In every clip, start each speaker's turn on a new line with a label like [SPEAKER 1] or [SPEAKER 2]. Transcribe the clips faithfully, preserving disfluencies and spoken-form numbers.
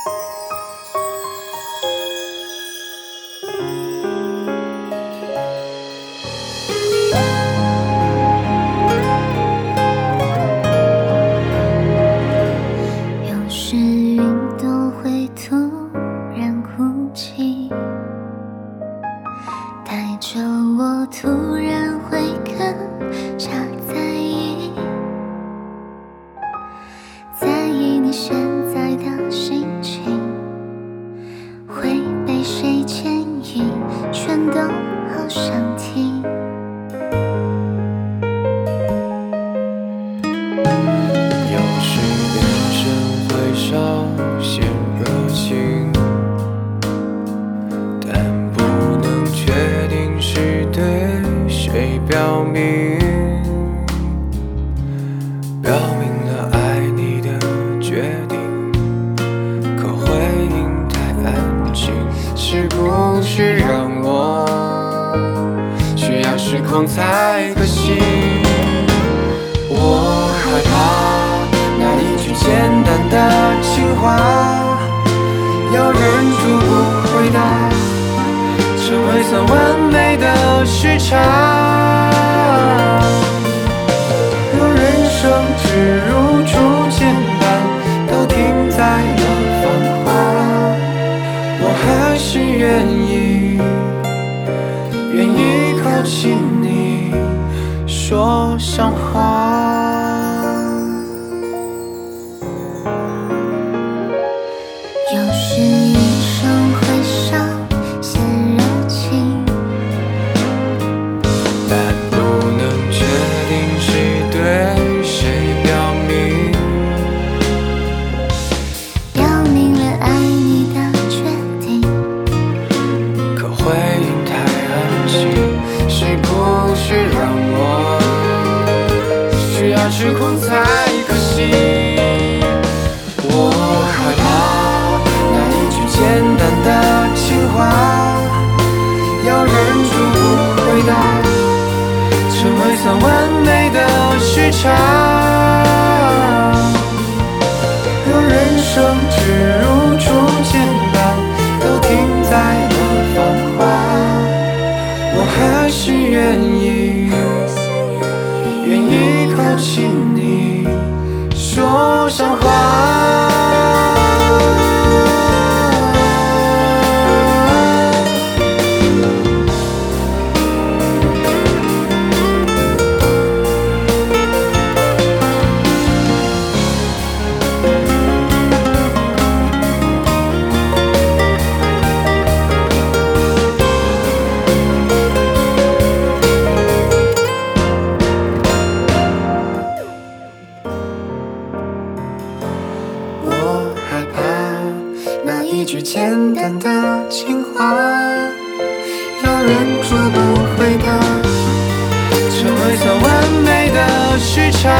[SPEAKER 1] 有时云都会突然哭泣，带着我突然会更加在意，在意你现在的心情，会被谁牵引，全都好想听。
[SPEAKER 2] 有时眼神会稍显热情，但不能确定是对谁表明，表明了爱你的决定，可回应太安静，是不是让我需要失控才可行？我害怕那一句简单的情话，要忍住不回答，成为算完美的时差。若人生只如初简单，都停在了繁华，我还是愿意，愿意靠近你，说上话。
[SPEAKER 1] 有时一生会少些热情，
[SPEAKER 2] 但不能确定是对谁表明，
[SPEAKER 1] 表明了爱你的决定，
[SPEAKER 2] 可回应太安静，是不是让我需要失控才可行？我害怕那一句简单的情话，要忍住不回答，成为算完美的时差。若人生只如初简单，都停在了繁华，我还是愿意，愿意靠近你，说上话。我害怕那一句简单的情话，要忍住不回答，成为算完美的时差。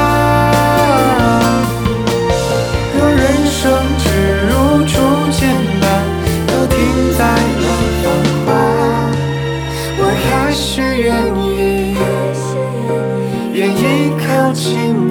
[SPEAKER 2] 若人生只如初简单，都停在了繁华，我还是愿意，愿意靠近